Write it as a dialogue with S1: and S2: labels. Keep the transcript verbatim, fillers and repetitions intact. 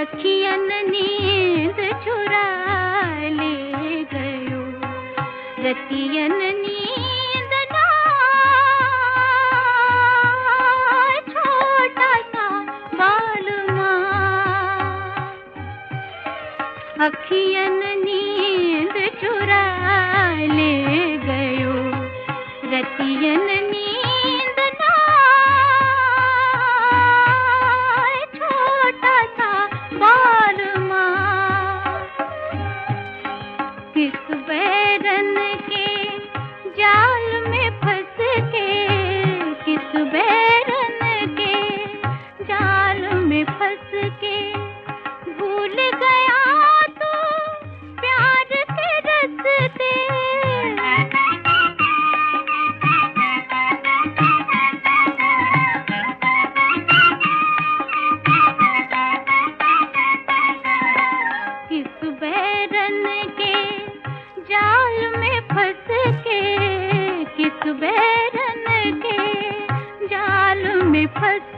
S1: अखियन नींद चुरा ले गयो, रतियन नींद ना छोटा सा बालमा। अखियन नींद चुरा ले गयो, रतियन नींद ना छोटा सा बालमा। किस बैरन के जाल में फंस के, किस बैरन के जाल में फंस के भूल गया तो प्यार के रस्ते। किस बैरन के जाल में फंस के, किस बैरन के जाल में फंस